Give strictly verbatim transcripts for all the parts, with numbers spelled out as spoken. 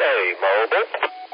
A Mobile.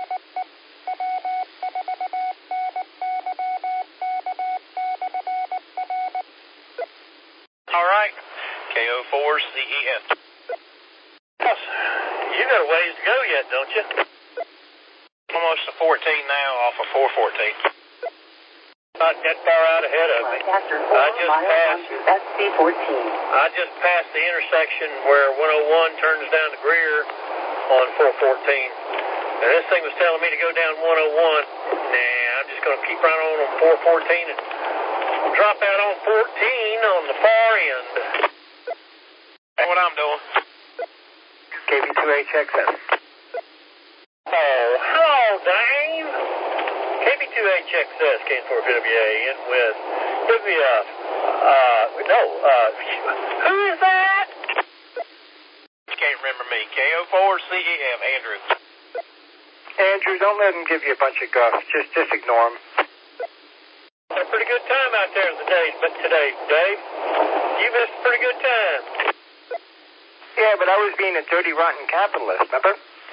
All right. K O four C E N. Yes. You got a ways to go yet, don't you? Almost to fourteen now off of four fourteen. Not that far out ahead of me. I just passed S C fourteen. I just passed the intersection where one oh one turns down to Greer on four fourteen. And this thing was telling me to go down one oh one. Nah, I'm just going to keep right on on four fourteen and drop out on fourteen on the far end. That's what I'm doing. K B two H X S. Oh, hello, Dave. K B two H X S came for W A in with, give me a, uh, no, uh, who is that? You can't remember me. K O four C E M, Andrew. Andrew, don't let him give you a bunch of guff. Just, just ignore him. Had a pretty good time out there today, but today, Dave. You missed a pretty good time. Yeah, but I was being a dirty, rotten capitalist, remember?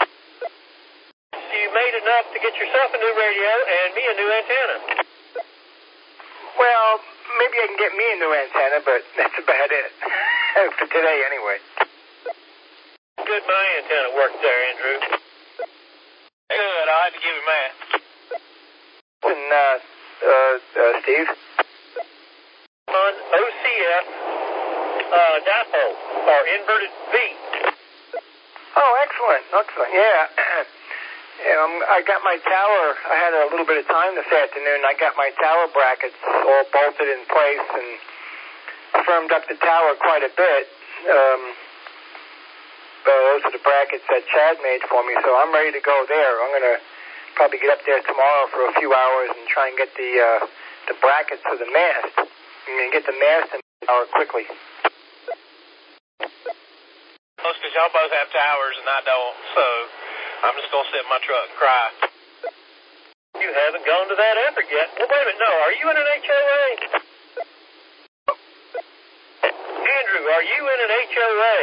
You made enough to get yourself a new radio and me a new antenna. Well, maybe I can get me a new antenna, but that's about it. For today, anyway. Good my antenna worked there, Andrew. Good, I had to give him that. And, uh, uh, uh, Steve? On O C F, uh, dipole, or inverted V. Oh, excellent, excellent, yeah. um, I got my tower, I had a little bit of time this afternoon, I got my tower brackets all bolted in place and firmed up the tower quite a bit. Um, uh, those are the brackets that Chad made for me, so I'm ready to go there. I'm going to probably get up there tomorrow for a few hours and try and get the, uh, the brackets for the mast. I mean, get the mast in the tower quickly. Most because y'all both have towers and I don't, so I'm just going to sit in my truck and cry. You haven't gone to that effort yet. Well, wait a minute, no, are you in an H O A? Andrew, are you in an H O A?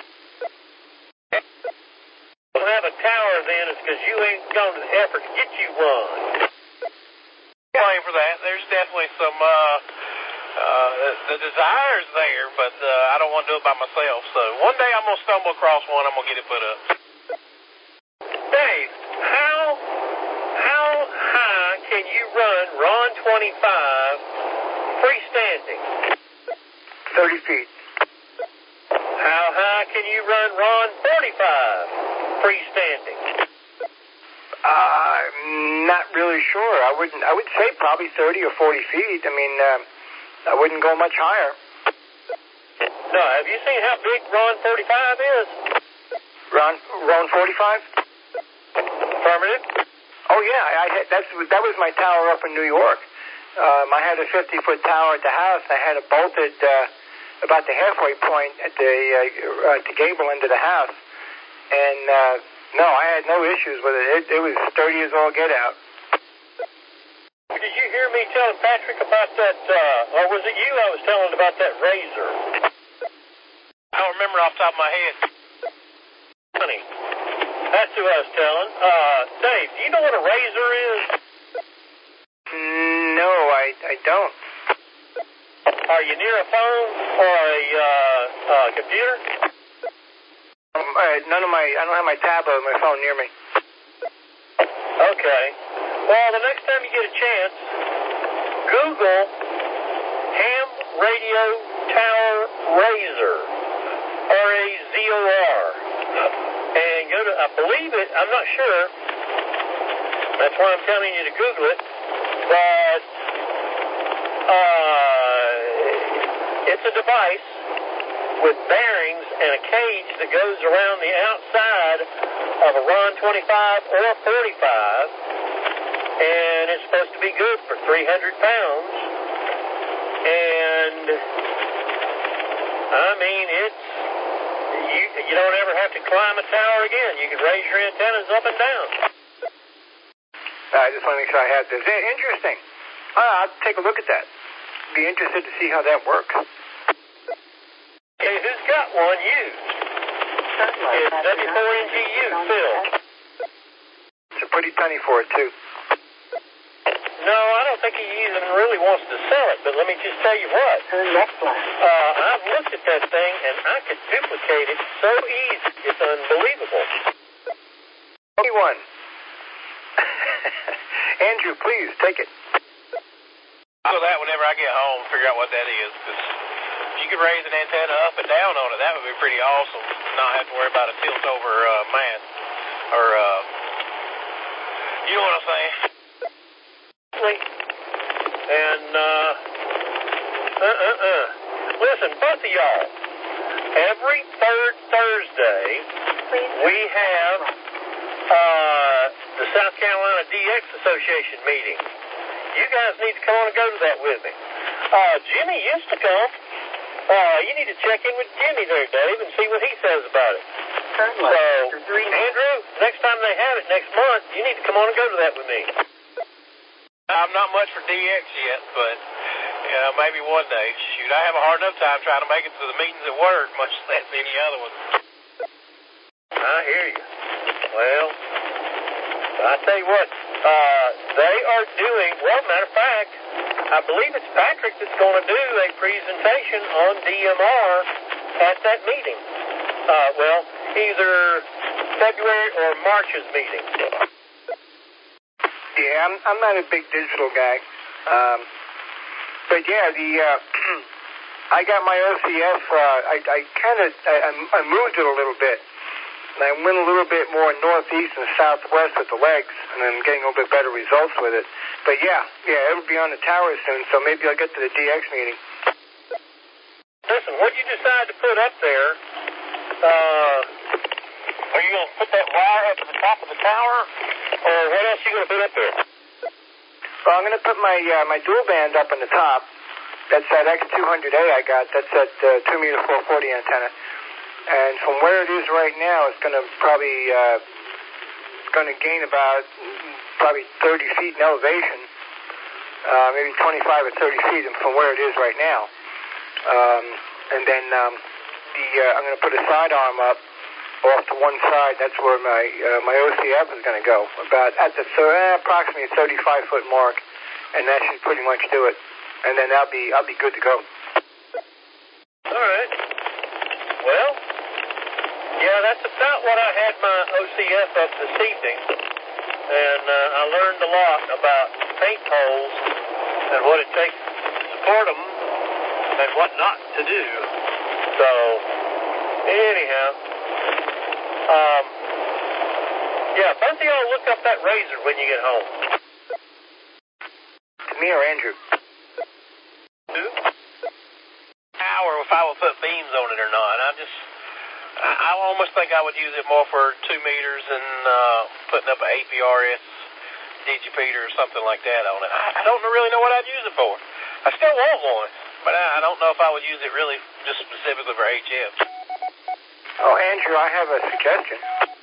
Don't have a tower then, it's because you ain't gone to the effort to get you one. Playing for that. There's definitely some, uh, uh, the desire's there, but uh, I don't want to do it by myself. So one day I'm going to stumble across one, I'm going to get it put up. Dave, how, how high can you run Ron twenty-five freestanding? thirty feet. How high can you run Ron forty-five freestanding? Uh, I'm not really sure. I wouldn't. I would say probably thirty or forty feet. I mean, uh, I wouldn't go much higher. No, have you seen how big Ron forty-five is? Ron, Ron forty-five? Affirmative. Oh yeah, I had, that's that was my tower up in New York. Um, I had a fifty foot tower at the house. I had it bolted uh, about the halfway point at the uh, at the gable end of the house, and uh, no, I had no issues with it. It, it was sturdy as all get out. Did you hear me telling Patrick about that, uh, or was it you I was telling about that razor? I don't remember off the top of my head. Honey, that's who I was telling. Uh, Dave, do you know what a razor is? No, I I don't. Are you near a phone or a uh, uh, computer? Um, uh, none of my I don't have my tablet or my phone near me. Okay. Well, the next time you get a chance, Google ham radio tower razor, R A Z O R, and go to, I believe it, I'm not sure, that's why I'm telling you to Google it, but uh, it's a device with bearings and a cage that goes around the outside of a Ron twenty-five or forty-five, and it's supposed to be good for three hundred pounds, and I mean, it's, you, you don't ever have to climb a tower again. You can raise your antennas up and down. I just want to make sure I have this. Yeah, interesting. Uh, I'll take a look at that. Be interested to see how that works. Okay, who's got one used? It's W four N G U, Phil. pretty penny for it, too. No, I don't think he even really wants to sell it, but let me just tell you what. Next one. Uh, I've looked at that thing, and I could duplicate it so easy. It's unbelievable. Anyone? Andrew, please, take it. I'll do that whenever I get home, figure out what that is, because if you could raise an antenna up and down on it, that would be pretty awesome. Not have to worry about a tilt-over uh, mast, or, uh, you know what I'm saying? And, uh, uh-uh-uh. Listen, both of y'all, every third Thursday, we have uh, the South Carolina D X Association meeting. You guys need to come on and go to that with me. Uh, Jimmy used to come. Uh, you need to check in with Jimmy there, Dave, and see what he says about it. Certainly. So, Andrew, next time they have it next month, you need to come on and go to that with me. I'm not much for D X yet, but yeah, maybe one day. Shoot, I have a hard enough time trying to make it to the meetings at work, much less any other one. I hear you. Well, I tell you what, uh, they are doing, well, matter of fact, I believe it's Patrick that's going to do a presentation on D M R at that meeting. Uh, well, either February or March's meeting. Yeah, I'm, I'm not a big digital guy. Um, but yeah, the, uh, I got my O C F, uh, I, I kind of, I, I moved it a little bit. And I went a little bit more northeast and southwest with the legs, and I'm getting a little bit better results with it. But yeah, yeah, it'll be on the tower soon, so maybe I'll get to the D X meeting. Listen, what you decide to put up there, uh, are you going to put that wire up at the top of the tower, or what else are you going to put up there? Well, I'm going to put my uh, my dual band up on the top. That's that X two hundred A I got. That's that uh, two meter four forty antenna. And from where it is right now, it's going to probably uh, it's going to gain about probably thirty feet in elevation, uh, maybe twenty-five or thirty feet from where it is right now. Um, and then um, the uh, I'm going to put a sidearm up off to one side. That's where my uh, my O C F is going to go, about at the uh, approximately thirty-five foot mark, and that should pretty much do it. And then I'll be I'll be good to go. All right. Well, yeah, that's about what I had my O C F up this evening, and uh, I learned a lot about paint holes and what it takes to support them and what not to do. So, anyhow, um, yeah, both of y'all look up that razor when you get home. To me or Andrew? Who? Or if I would put beams on it or not. I just, I, I almost think I would use it more for two meters and uh, putting up an A P R S digipeater or something like that on it. I, I don't really know what I'd use it for. I still want one, but I, I don't know if I would use it really just specifically for H F. Oh, Andrew, I have a suggestion.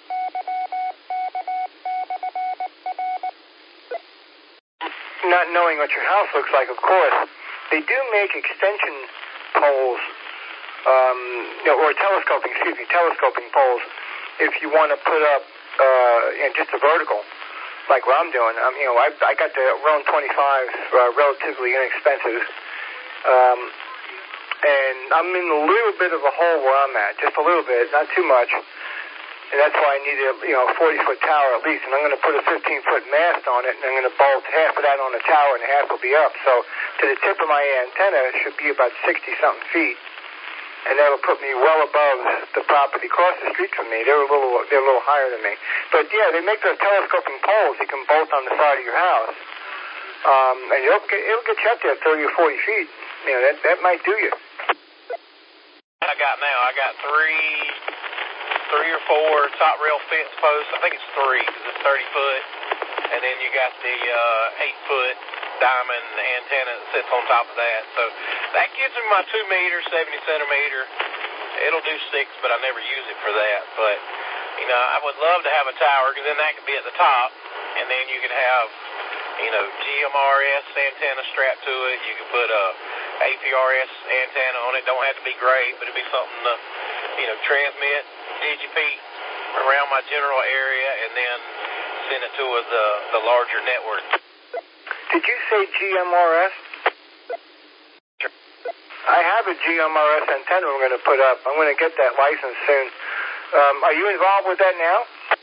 Not knowing what your house looks like, of course, they do make extension poles, um, you know, or telescoping, excuse me, telescoping poles, if you want to put up, uh, you know, just a vertical, like what I'm doing. Um, you know, I, I got the Rowan twenty-fives, uh, relatively inexpensive, um, and I'm in a little bit of a hole where I'm at, just a little bit, not too much, and that's why I need a, you know, forty foot tower at least, and I'm going to put a fifteen foot mast on it, and I'm going to bolt half of that on the tower, and half will be up, so to the tip of my antenna should be about sixty something feet, and that'll put me well above the property across the street from me. They're a little, they're a little higher than me, but yeah, they make those telescoping poles you can bolt on the side of your house, um, and it'll get, it'll get you up there thirty or forty feet. You know, that that might do you. I got now, I got three, three or four top rail fence posts. I think it's three because it's thirty foot, and then you got the uh, eight foot diamond antenna that sits on top of that. So that gives me my two meter, seventy centimeter. It'll do six, but I never use it for that. But you know, I would love to have a tower because then that could be at the top, and then you could have, you know, G M R S antenna strapped to it. You could put a A P R S antenna on it. Don't have to be great, but it'd be something to, you know, transmit digipeat around my general area, and then send it to the, the larger network. Did you say G M R S? Sure. I have a G M R S antenna I'm going to put up. I'm going to get that license soon. Um, are you involved with that now?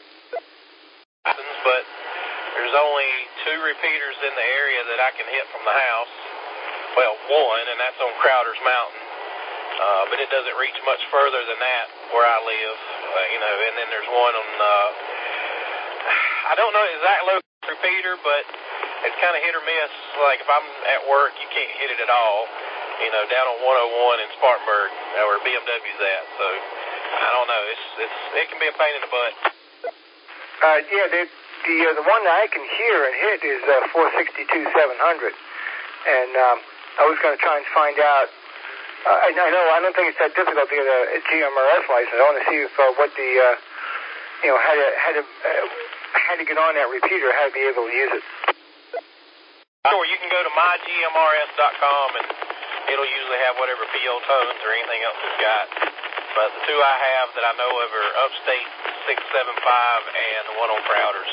But there's only two repeaters in the area that I can hit from the house. Well, one, and that's on Crowder's Mountain. Uh, but it doesn't reach much further than that where I live, uh, you know, and then there's one on, uh, I don't know the exact local repeater, but it's kind of hit or miss. Like if I'm at work, you can't hit it at all, you know, down on one oh one in Spartanburg, where B M W's at. So, I don't know, it's, it's, it can be a pain in the butt. Uh, yeah, the, the, uh, the one that I can hear and hit is uh, four sixty-two seven hundred, and um, I was going to try and find out. Uh, I, I know I don't think it's that difficult to get a, a G M R S license. I want to see if uh, what the uh, you know how to how to uh, how to get on that repeater, how to be able to use it. Sure, you can go to my G M R S dot com and it'll usually have whatever P O tones or anything else it's got. But the two I have that I know of are Upstate six seven five and the one on Crowder's.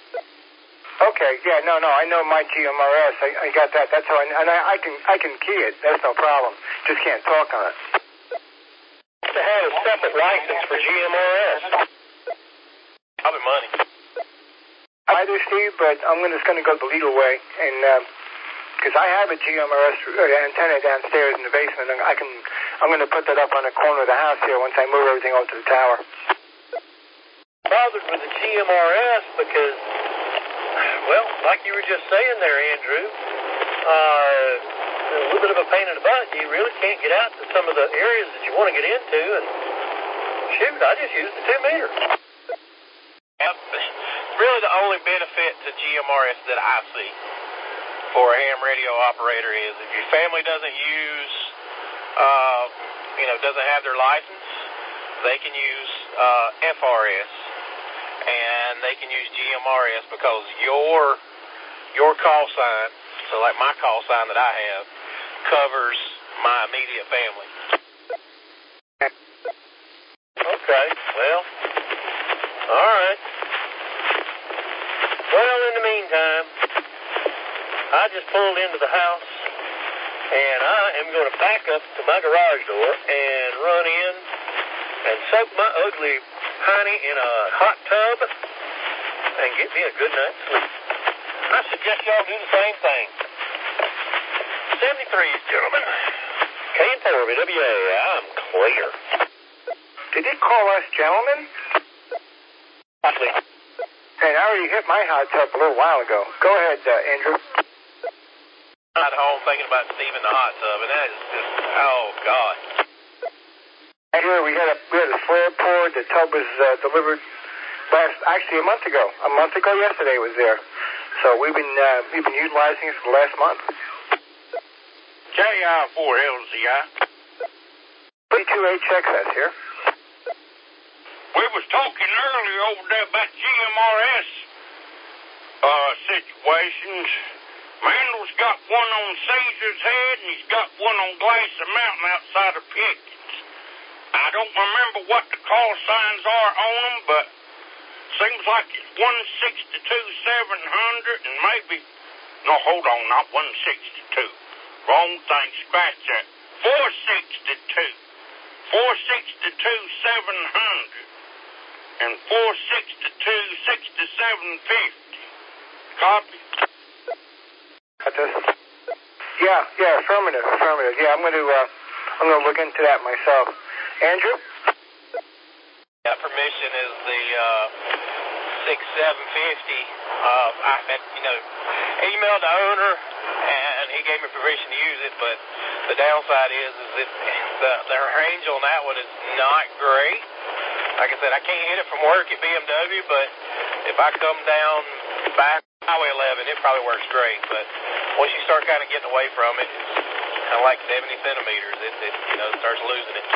Okay, yeah, no, no, I know my G M R S. I, I got that. That's how I, and I, I can I can key it. That's no problem. Just can't talk on it. To have a separate license for G M R S. Probably money. I do, Steve, but I'm gonna, just going to go the legal way, and because uh, I have a G M R S antenna downstairs in the basement, and I can I'm going to put that up on the corner of the house here once I move everything over to the tower. Bothered with the G M R S because, well, like you were just saying there, Andrew, uh, a little bit of a pain in the butt. You really can't get out to some of the areas that you want to get into, and shoot, I just used the two meter. Yep. Really the only benefit to G M R S that I see for a ham radio operator is if your family doesn't use, uh, you know, doesn't have their license, they can use uh, F R S. And they can use G M R S because your your call sign, so like my call sign that I have, covers my immediate family. Okay, well, all right. Well, in the meantime, I just pulled into the house, and I am going to back up to my garage door and run in and soak my ugly honey in a hot tub and get me a good night's sleep. I suggest y'all do the same thing. seventy-three, gentlemen. K and four B W A, I'm clear. Did he call us gentlemen? Actually, and I already hit my hot tub a little while ago. Go ahead, uh, Andrew. I'm at home thinking about Steve in the hot tub, and that is just, oh, God. Here we had a we had a flare poured. The tub was uh, delivered last actually a month ago. A month ago yesterday it was there. So we've been uh, we've been utilizing it for the last month. K I four L Z I. thirty-two H X S here. We was talking earlier over there about G M R S uh, situations. Mandle's got one on Caesar's Head and he's got one on Glacier Mountain outside of Pickens. I don't remember what the call signs are on them, but seems like it's one sixty-two seven hundred and maybe, no, hold on, not one sixty-two. Wrong thing, scratch that. four sixty-two. four sixty-two seven hundred and four sixty-two sixty-seven fifty. Copy? Got this? Yeah, yeah, affirmative, affirmative. Yeah, I'm going to uh, I'm going to look into that myself. Andrew? Yeah, permission is the uh, six seven fifty. Uh, I had, you know, emailed the owner, and he gave me permission to use it, but the downside is, is that the, the range on that one is not great. Like I said, I can't hit it from work at B M W, but if I come down back Highway eleven, it probably works great. But once you start kind of getting away from it, it's kind of like seventy centimeters. It, it you know, starts losing it.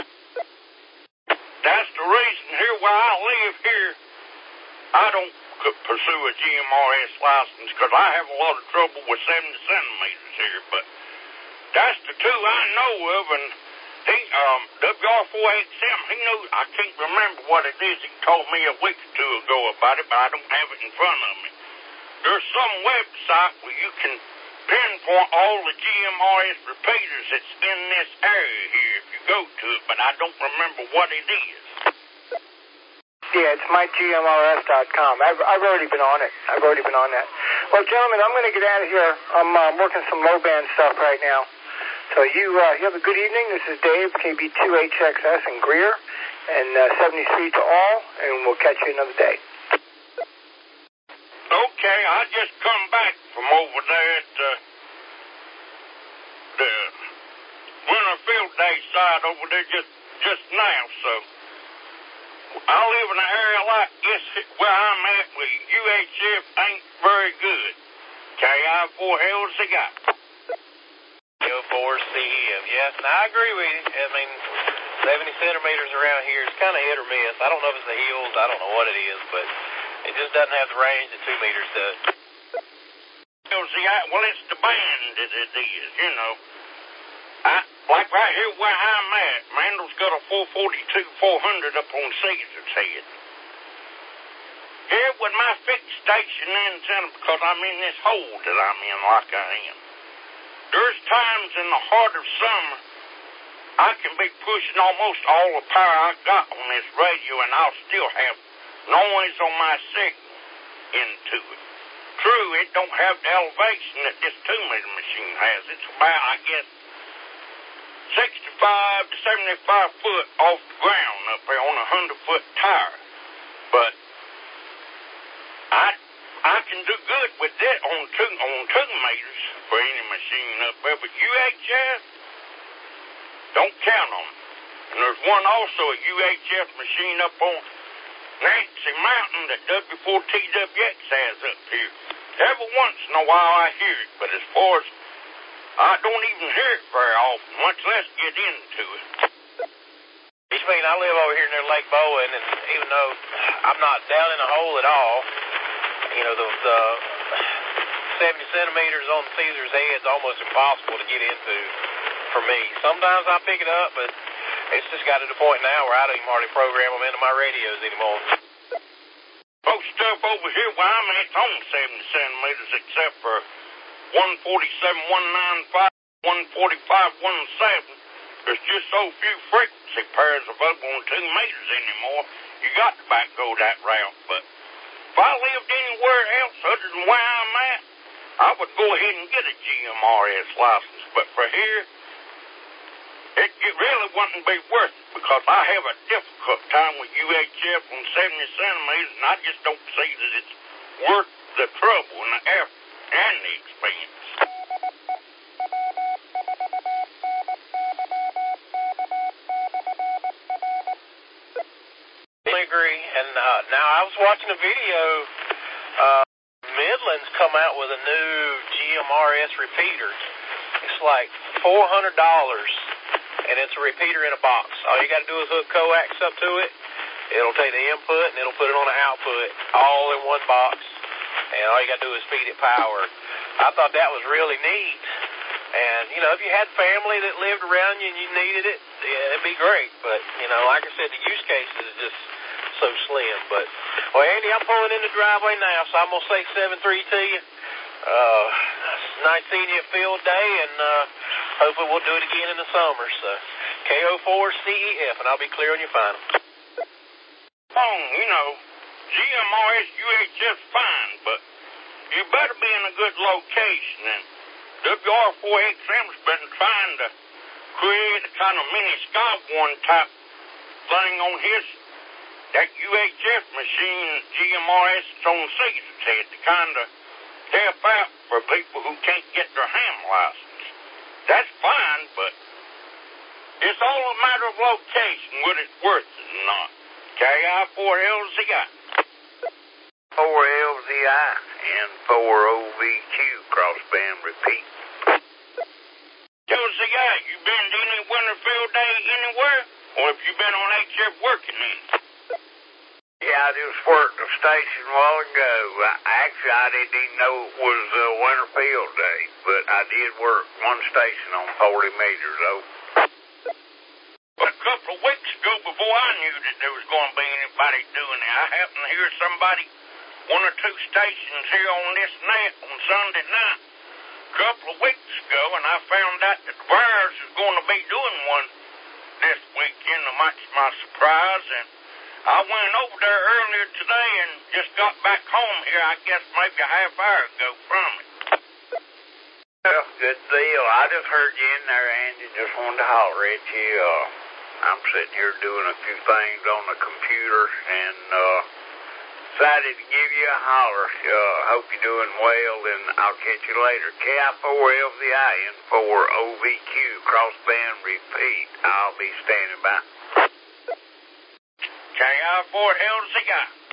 That's the reason here where I live here, I don't pursue a G M R S license because I have a lot of trouble with seventy centimeters here. But that's the two I know of, and He, um, W R four X M, he knew, I can't remember what it is. He told me a week or two ago about it, but I don't have it in front of me. There's some website where you can pinpoint all the G M R S repeaters that's in this area here if you go to it, but I don't remember what it is. Yeah, it's my G M R S dot com. I've, I've already been on it. I've already been on that. Well, gentlemen, I'm going to get out of here. I'm uh, working some low band stuff right now. So you, uh, you have a good evening. This is Dave, K B two H X S in Greer, and uh, seventy-three to all, and we'll catch you another day. Okay, I just come back from over there at uh, the Winterfield Day side over there just, just now, so I live in an area like this where I'm at with U H F ain't very good. K I four L's they got. K O four C F, yes, and I agree with you. I mean, seventy centimeters around here is kind of hit or miss. I don't know if it's the hills, I don't know what it is, but it just doesn't have the range that two meters does. Well, it's the band that it is, you know. I, like right here where I'm at, Mandel's got a four forty-two four hundred up on Caesar's head. Here with my fixed station antenna, because I'm in this hole that I'm in like I am. There's times in the heart of summer I can be pushing almost all the power I got on this radio and I'll still have noise on my signal into it. True, it don't have the elevation that this two-meter machine has. It's about, I guess, sixty-five to seventy-five foot off the ground up there on a hundred-foot tower. But I I can do good with that on two, on two meters for any machine up there. But U H F, don't count on it. And there's one also, a U H F machine up on Nancy Mountain that W four T W X has up here. Every once in a while I hear it, but as far as I don't even hear it very often, much less get into it. You mean I live over here near Lake Bowen, and even though I'm not down in a hole at all, you know, the, the seventy centimeters on Caesar's head is almost impossible to get into for me. Sometimes I pick it up, but it's just got to the point now where I don't even hardly program them into my radios anymore. Most stuff over here where I'm at, it's on seventy centimeters, except for one forty-seven one ninety-five, one forty-five one seven. There's just so few frequency pairs available on two meters anymore. You got to back go that route. But if I lived anywhere else other than where I'm at, I would go ahead and get a G M R S license. But for here, it, it really wouldn't be worth it because I have a difficult time with U H F on seventy centimeters, and I just don't see that it's worth the trouble and the effort and the expense. I agree. And uh, now I was watching a video. Uh, Midland's come out with a new G M R S repeater. It's like four hundred dollars, and it's a repeater in a box. All you got to do is hook coax up to it. It'll take the input, and it'll put it on the output all in one box. And all you got to do is feed it power. I thought that was really neat. And, you know, if you had family that lived around you and you needed it, yeah, it'd be great. But, you know, like I said, the use case is just so slim. But, well, Andy, I'm pulling in the driveway now, so I'm going to say seven three to you. Uh, it's nice seeing you at Field Day, and uh, hopefully we'll do it again in the summer. So, K O four C E F, and I'll be clear on your final. Oh, you know, G M R S U H F fine, but you better be in a good location. And W R four X M's been trying to create a kind of mini Skywarn type thing on his, that U H F machine, G M R S on Caesar's head, to kind of help out for people who can't get their ham license. That's fine, but it's all a matter of location, whether it's worth it or not. K I four L Z I. four L Z I and four O V Q crossband repeat. L Z I, you been to any Winterfield Day anywhere? Or have you been on H F working in? Yeah, I just worked the station a while ago. I, actually, I didn't even know it was uh, Winterfield Day, but I did work one station on forty meters, though. But a couple of weeks ago, before I knew that there was going to be anybody doing it, I happened to hear somebody, one or two stations here on this net on Sunday night, a couple of weeks ago, and I found out that the Bears is going to be doing one this weekend, to much my surprise, and I went over there earlier today and just got back home here, I guess maybe a half hour ago from it. Well, good deal. I just heard you in there, Andy. Just wanted to holler at you. Uh, I'm sitting here doing a few things on the computer and uh, decided to give you a holler. Uh, hope you're doing well, and I'll catch you later. K I four L Z I N four O V Q, crossband repeat. I'll be standing by. K I four L Z I.